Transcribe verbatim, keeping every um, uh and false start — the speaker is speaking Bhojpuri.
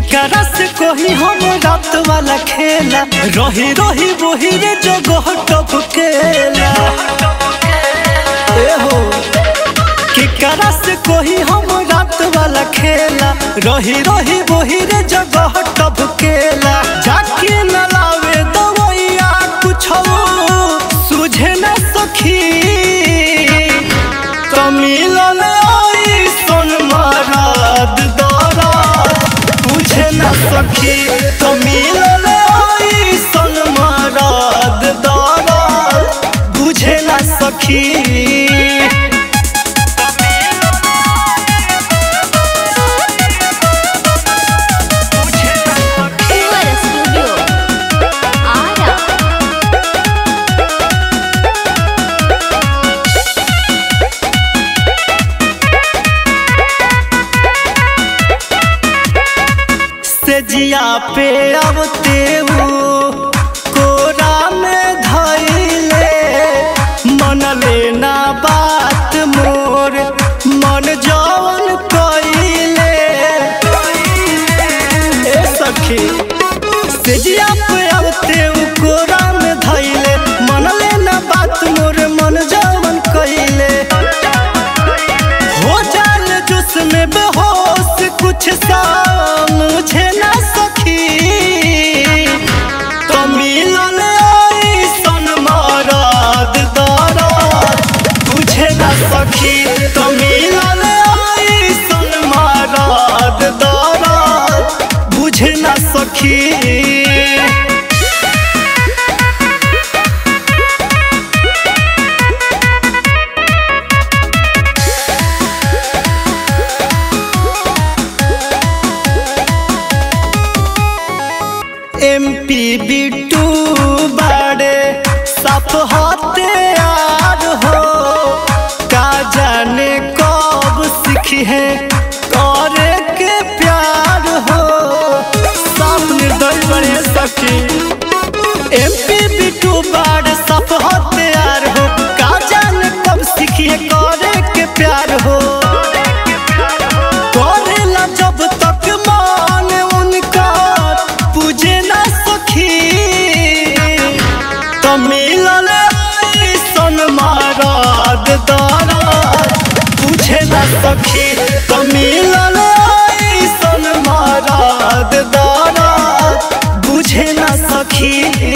केकरा से कोही हम रात वाला खेला रही रही वही रे जगह टपकेला ए हो केकरा से कोही हम रात वाला खेला रही रही वही रे जगह टपकेला जाके न लावे दवैया कुछ सुझे न सखी तो मिलल ऐसन मराद दरा बुझे न सखी तो मिलल ऐसन मराद दरा बुझे न सखी। जिया पे आवते कोरा में धइले मन लेना बात मोर मन जवन कइले ए सखी से जिया पे आवते कोरा में धइले मन लेना बात मोर मन जवन कइले हो जाल जुस में बेहोश कुछ सा मुझे ना सखी तो मिलल ऐसन मराद दरा बुझे ना सखी तो मिलल ऐसन मराद दरा बुझे ना सखी। एमपी बिट्टू बड़े साफ होते यार हो का जाने कब सीखी है करे के प्यार हो साफ निर्दय बड़े सखी एमपी बिट्टू बड़े साफ होते यार हो का जाने कब सीखी है करे के प्यार हो करेला जब तक मान उनका पूजे ना सखी तो मिलल ऐसन मराद दरा पूछे ना सखी तो मिलल ऐसन मराद दरा बुझे ना सखी।